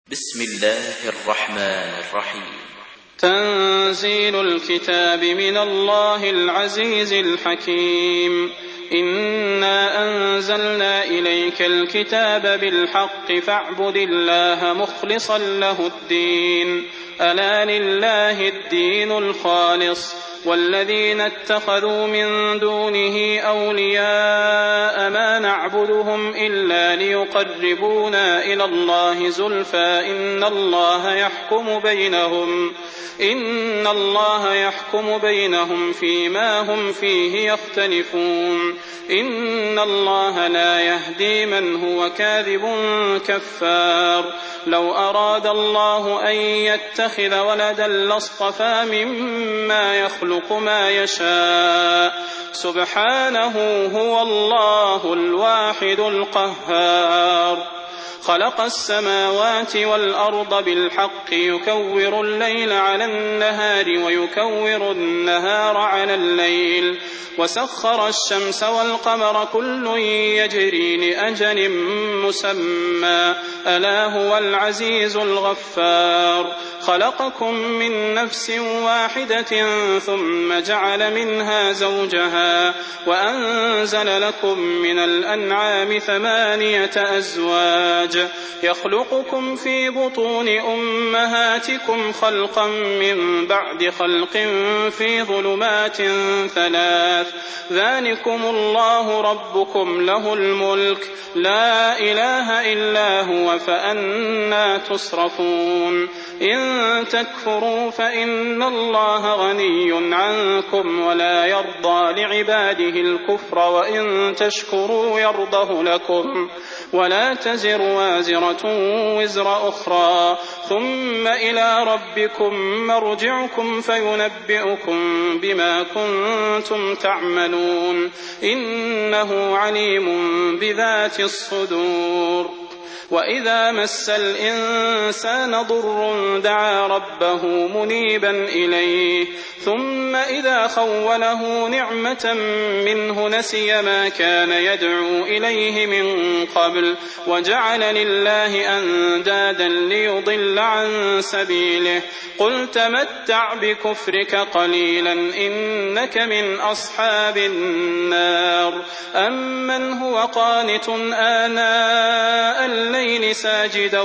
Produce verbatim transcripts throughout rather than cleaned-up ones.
بسم الله الرحمن الرحيم. تنزيل الكتاب من الله العزيز الحكيم. إنا أنزلنا إليك الكتاب بالحق فاعبد الله مخلصا له الدين. ألا لله الدين الخالص والذين اتخذوا من دونه أولياء ما نعبدهم إلا ليقربونا إلى الله زلفى إن الله يحكم بينهم إن الله يحكم بينهم فيما هم فيه يختلفون. إن الله لا يهدي من هو كاذب كفار. لو أراد الله أن يتخذ ولدا لاصطفى مما يخلق ما يشاء سبحانه هو الله الواحد القهار. خلق السماوات والأرض بالحق يكور الليل على النهار ويكور النهار على الليل وسخر الشمس والقمر كل يجري لأجل مسمى ألا هو العزيز الغفار. خلقكم من نفس واحدة ثم جعل منها زوجها وأنزل لكم من الأنعام ثمانية أزواج يخلقكم في بطون أمهاتكم خلقا من بعد خلق في ظلمات ثلاث ذلكم الله ربكم له الملك لا إله إلا هو فأنى تصرفون. إن تكفروا فإن الله غني عنكم ولا يرضى لعباده الكفر وإن تشكروا يرضه لكم ولا تزر وازرة وزر أخرى ثم إلى ربكم مرجعكم فينبئكم بما كنتم تعملون إنه عليم بذات الصدور. وإذا مس الإنسان ضر دعا ربه منيبا إليه ثم إذا خوله نعمة منه نسي ما كان يدعو إليه من قبل وجعل لله أندادا ليضل عن سبيله قل تمتع بكفرك قليلا إنك من أصحاب النار. أمن هو قانت آناء الليل ساجدا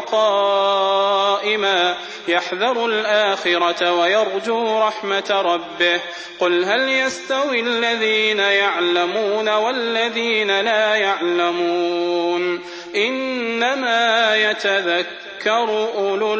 وقائما يحذر الآخرة ويرجو رحمة ربه قل هل يستوي الذين يعلمون والذين لا يعلمون إنما يتذكر أولو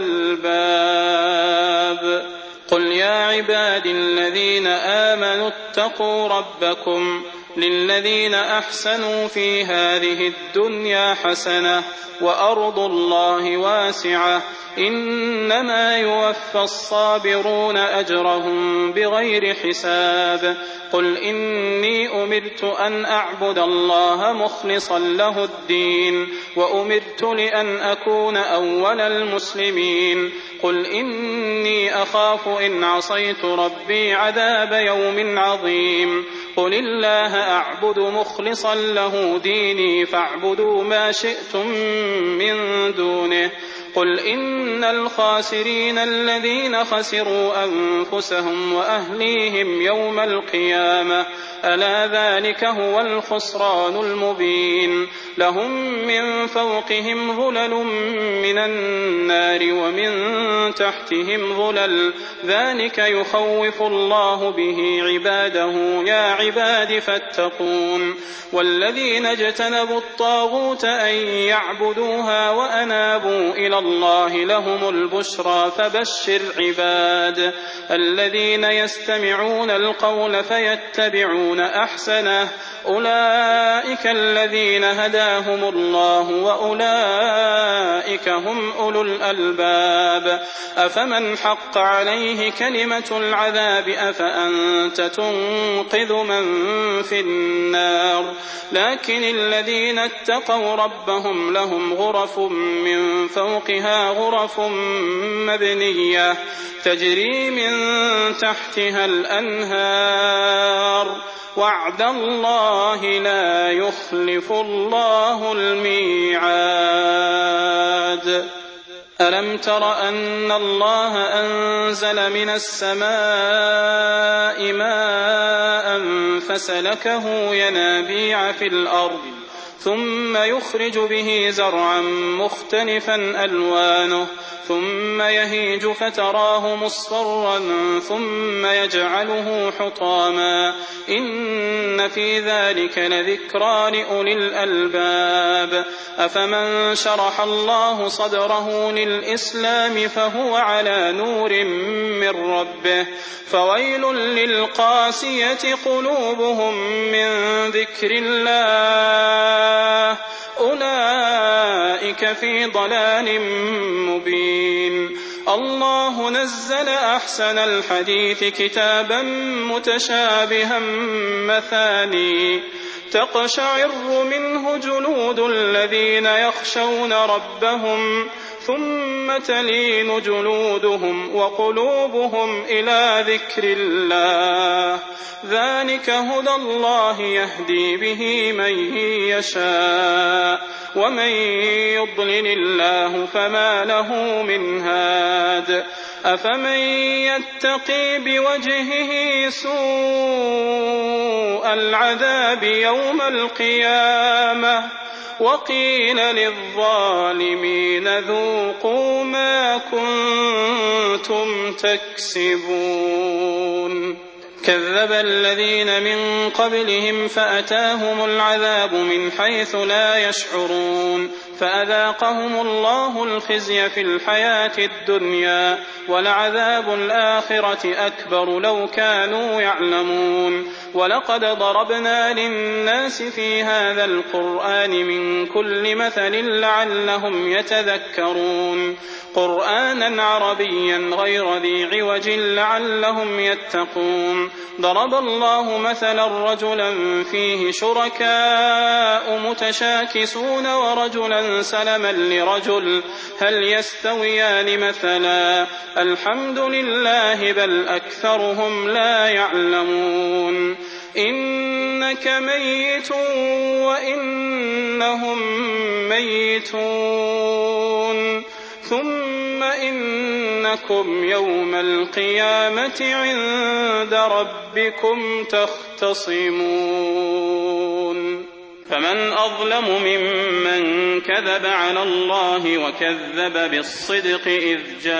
الألباب. قل يا عباد الذين آمنوا اتقوا ربكم للذين أحسنوا في هذه الدنيا حسنة وأرض الله واسعة إنما يوفى الصابرون أجرهم بغير حساب. قل إني أمرت أن أعبد الله مخلصا له الدين وأمرت لأن أكون أول المسلمين. قل إني أخاف إن عصيت ربي عذاب يوم عظيم. قل الله أعبد مخلصا له ديني فاعبدوا ما شئتم من دونه. قل إن الخاسرين الذين خسروا أنفسهم وأهليهم يوم القيامة ألا ذلك هو الخسران المبين. لهم من فوقهم ظلل من النار ومن تحتهم ظلل ذلك يخوف الله به عباده يا عباد فاتقون. والذين اجتنبوا الطاغوت أن يعبدوها وأنابوا إلى الله لهم البشرى فبشر عباد الذين يستمعون القول فيتبعون أحسنه أولئك الذين هداهم الله وأولئك هم أولو الألباب. أفمن حق عليه كلمة العذاب أفأنت تنقذ من في النار. لكن الذين اتقوا ربهم لهم غرف من فوقها غرف مبنية تجري من تحتها الأنهار وعد الله لا يخلف الله الميعاد. ألم تر أن الله أنزل من السماء ماء فسلكه ينابيع في الأرض ثم يخرج به زرعا مختلفا ألوانه ثم يهيج فتراه مصفرا ثم يجعله حطاما إن في ذلك لذكرى لأولي الألباب أفمن شرح الله صدره للإسلام فهو على نور من ربه فويل للقاسية قلوبهم من ذكر الله أولئك في ضلال مبين الله نزل أحسن الحديث كتابا متشابها مثاني تقشعر منه جلود الذين يخشون ربهم ثم تلين جلودهم وقلوبهم إلى ذكر الله ذلك هدى الله يهدي به من يشاء ومن يضلل الله فما له من هاد أفمن يتقي بوجهه سوء العذاب يوم القيامة وقيل للظالمين ذوقوا ما كنتم تكسبون كذب الذين من قبلهم فأتاهم العذاب من حيث لا يشعرون فأذاقهم الله الخزي في الحياة الدنيا ولعذاب الآخرة أكبر لو كانوا يعلمون ولقد ضربنا للناس في هذا القرآن من كل مثل لعلهم يتذكرون قرآنا عربيا غير ذي عوج لعلهم يتقون ضرب الله مثلا رجلا فيه شركاء متشاكسون ورجلا سلما لرجل هل يستويان مثلا الحمد لله بل أكثرهم لا يعلمون إنك ميت وإنهم ميتون ثم إنكم يوم القيامة عند ربكم تختصمون فمن أظلم ممن كذب على الله وكذب بالصدق إذ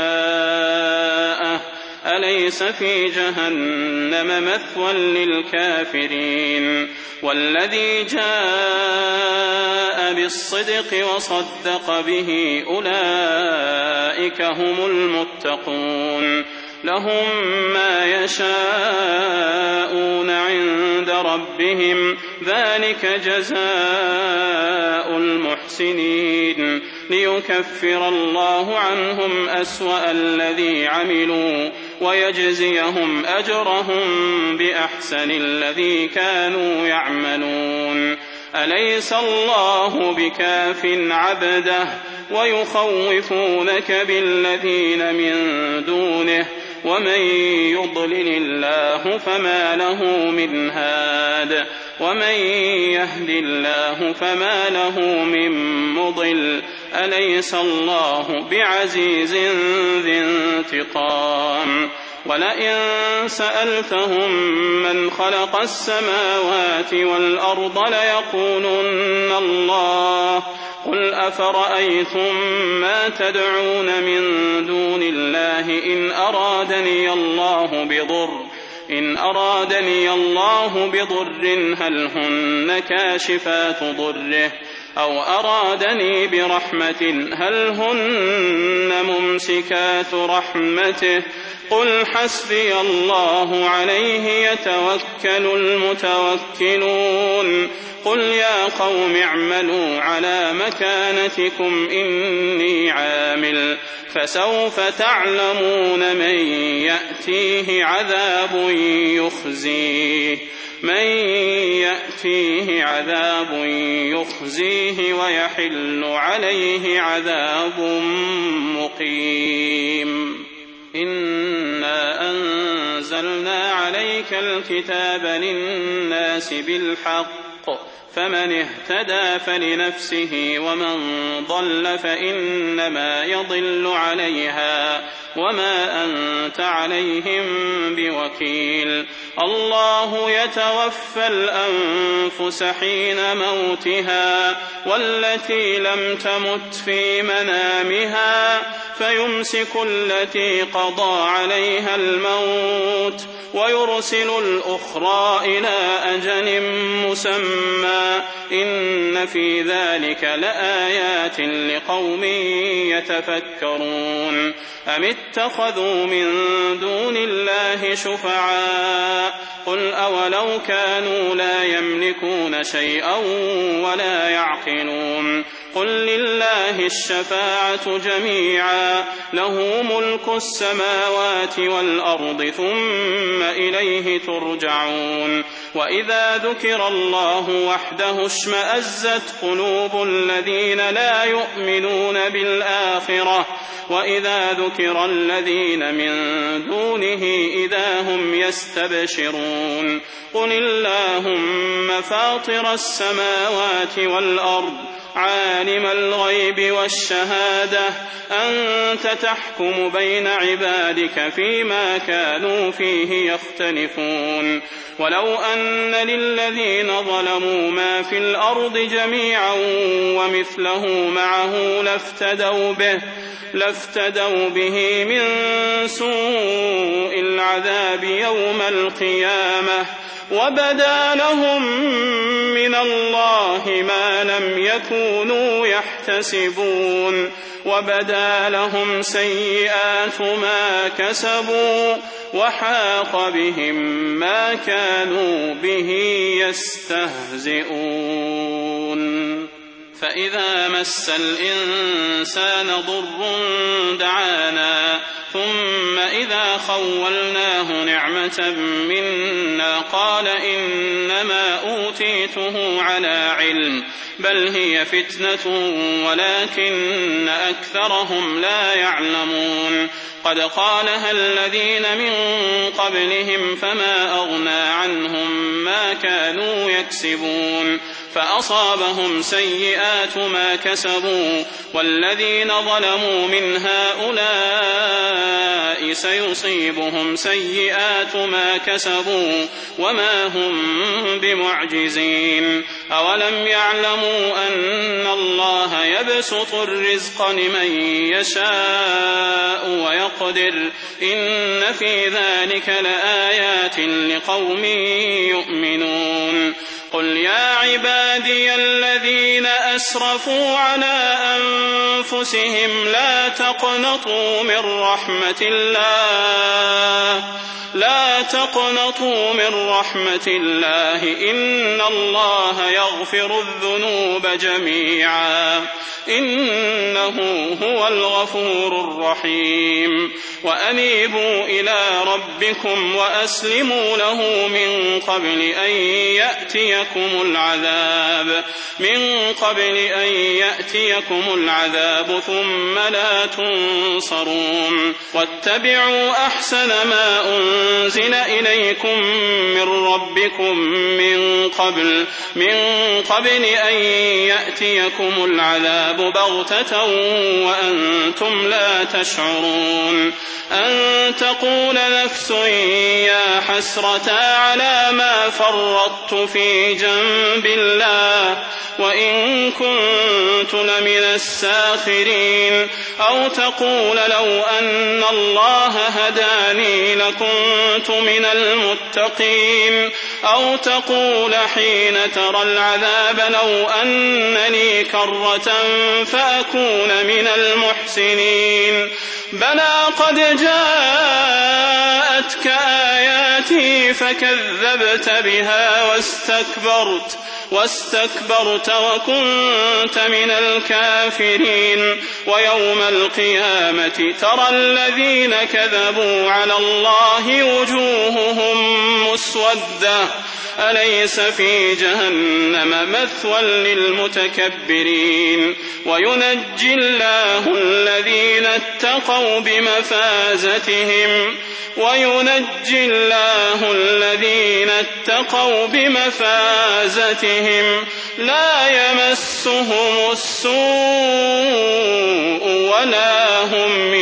جاءه أليس في جهنم مثوى للكافرين والذي جاء بالصدق وصدق به أولئك هم المتقون لهم ما يشاءون عند ربهم ذلك جزاء المحسنين ليكفر الله عنهم أسوأ الذي عملوا ويجزيهم أجرهم بأحسن الذي كانوا يعملون أليس الله بكاف عبده ويخوفونك بالذين من دونه ومن يضلل الله فما له من هاد ومن يهد الله فما له من مضل أليس الله بعزيز ذي انتقام ولئن سألتهم من خلق السماوات والأرض ليقولن الله قل أفرأيتم ما تدعون من دون الله إن أرادني الله بضر إن أرادني الله بضر هل هن كاشفات ضره أو أرادني برحمة هل هن ممسكات رحمته قل حسبي الله عليه يتوكل المتوكلون قل يا قوم اعملوا على مكانتكم إني عامل فسوف تعلمون من يأتيه عذاب يخزيه من يأتيه عذاب يخزيه ويحل عليه عذاب مقيم إنا أنزلنا عليك الكتاب للناس بالحق فمن اهتدى فلنفسه ومن ضل فإنما يضل عليها وما أنت عليهم بوكيل. الله يتوفى الأنفس حين موتها والتي لم تمت في منامها فيمسك التي قضى عليها الموت ويرسل الأخرى إلى أجل مسمى إن في ذلك لآيات لقوم يتفكرون. أم اتخذوا من دون الله شفعاء قل أولو كانوا لا يملكون شيئا ولا يعقلون قل لله الشفاعة جميعا له ملك السماوات والأرض ثم إليه ترجعون. وإذا ذكر الله وحده اشمأزت قلوب الذين لا يؤمنون بالآخرة وإذا ذكر الذين من دونه إذا هم يستبشرون. قل اللهم فاطر السماوات والأرض عالم الغيب والشهادة أنت تحكم بين عبادك فيما كانوا فيه يختلفون. ولو أن للذين ظلموا ما في الأرض جميعا ومثله معه لافتدوا به لافتدوا به من سوء العذاب يوم القيامة وبدا لهم من الله ما لم يكونوا يحتسبون وبدا لهم سيئات ما كسبوا وحاق بهم ما كانوا به يستهزئون. فإذا مس الإنسان ضر دعانا ثم إذا خولناه نعمة منا قال إنما أوتيته على علم بل هي فتنة ولكن أكثرهم لا يعلمون. قد قالها الذين من قبلهم فما أغنى عنهم ما كانوا يكسبون فأصابهم سيئات ما كسبوا والذين ظلموا من هؤلاء سيصيبهم سيئات ما كسبوا وما هم بمعجزين. أولم يعلموا أن الله يبسط الرزق لمن يشاء ويقدر إن في ذلك لآيات لقوم يؤمنون. قل يا عبادي الذين أسرفوا على أنفسهم لا تقنطوا من رحمة الله لا تقنطوا من رحمة الله إن الله يغفر الذنوب جميعا إنه هو الغفور الرحيم. وأنيبوا إلى ربكم وأسلموا له من قبل أن يأتيكم العذاب من قبل أن يأتيكم العذاب ثم لا تنصرون. واتبعوا أحسن ما أنزل إليكم من ربكم من قبل من قبل أن يأتيكم العذاب بغتة وأنتم لا تشعرون. أن تقول نفس يا حسرة على ما فرطت في جنب الله وإن كنت لمن الساخرين أو تقول لو أن الله هداني لكنت من المتقين أو تقول حين ترى العذاب لو أن لي كرة فأكون من المحسنين. بلى قد جاءتك آياتي فكذبت بها واستكبرت واستكبرت وكنت من الكافرين. ويوم القيامة ترى الذين كذبوا على الله وجوههم مسودة أليس في جهنم مثوى للمتكبرين. وينجي الله الذين اتقوا بمفازتهم وينجي الله الذين اتقوا بمفازتهم لا يمسهم السوء ولا هم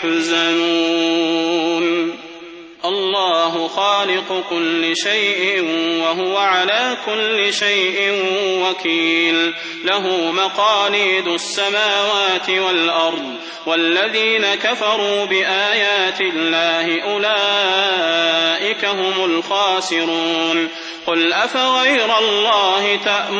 يحزنون الله خالق كل شيء وهو على كل شيء وكيل له مقاليد السماوات والأرض والذين كفروا بآيات الله أولئك هم الخاسرون قل أفغير الله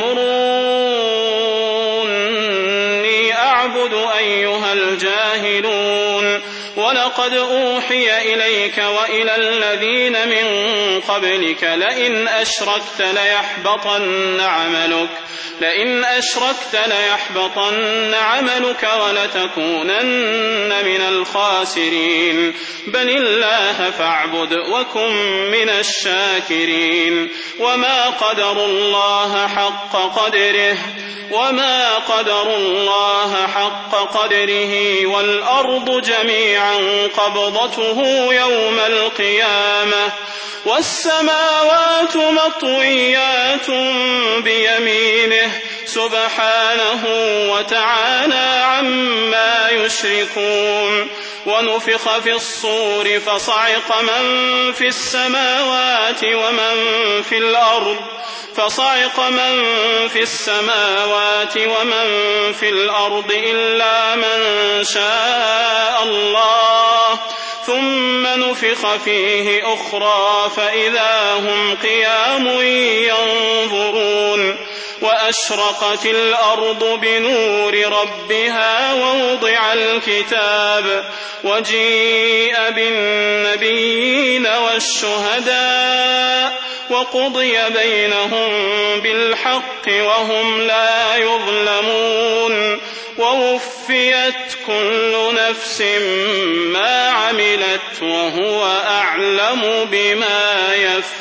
تأمروني أعبد أيها الجاهلون ولقد أوحي إليك وإلى الذين من قبلك لئن أشركت ليحبطن عملك لئن أشركت ليحبطن عملك ولتكونن من الخاسرين بل الله فاعبد وكن من الشاكرين وما قدروا الله حق قدره وما قدروا الله حق قدره والأرض جميعا قبضته يوم القيامة والسماوات مطويات بيمينه سبحانه وتعالى عما يشركون ونفخ في الصور فصعق من في السماوات ومن في الأرض فصعق من في السماوات ومن في الأرض إلا من شاء الله ثم نفخ فيه أخرى فإذا هم قيام ينظرون وأشرقت الأرض بنور ربها ووضع الكتاب وجيء بالنبيين والشهداء وقضي بينهم بالحق وهم لا يظلمون ووفيت كل نفس ما عملت وهو أعلم بما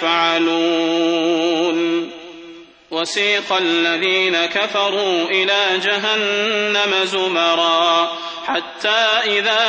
يفعلون وسيق الذين كفروا إلى جهنم زمرا حتى إذا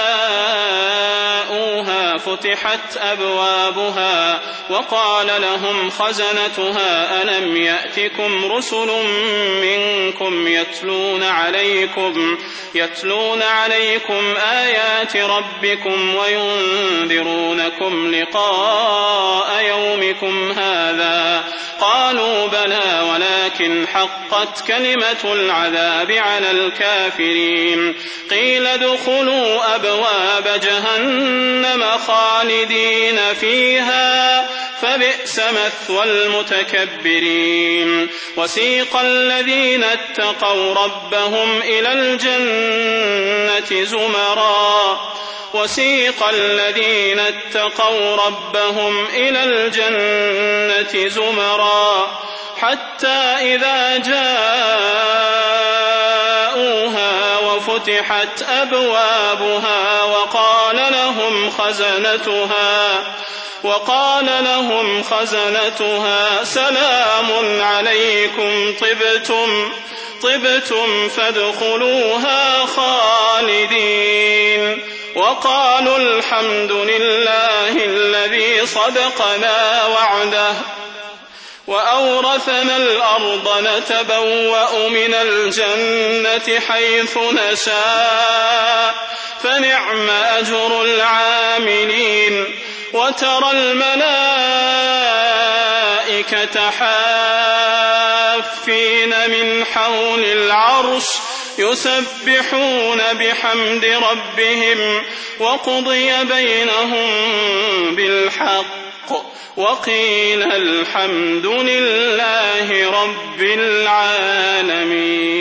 جاءوها فتحت أبوابها وقال لهم خزنتها ألم يأتكم رسل منكم يتلون عليكم يتلون عليكم آيات ربكم وينذرونكم لقاء يومكم هذا قالوا بلى ولكن حقت كلمة العذاب على الكافرين قيل ادخلوا أبواب جهنم خالدين فيها فبئس مثوى المتكبرين وسيق الذين اتقوا ربهم إلى الجنة زمرا وسيق الذين اتقوا ربهم إلى الجنة زمرا حتى إذا جاءوها وفتحت أبوابها وقال لهم خزنتها وقال لهم خزنتها سلام عليكم طبتم طبتم فادخلوها خالدين وقالوا الحمد لله الذي صدقنا وعده وأورثنا الأرض نتبوأ من الجنة حيث نشاء فنعم أجر العاملين وترى الملائكة حافين من حول العرش يسبحون بحمد ربهم وقضي بينهم بالحق وقيل الحمد لله رب العالمين.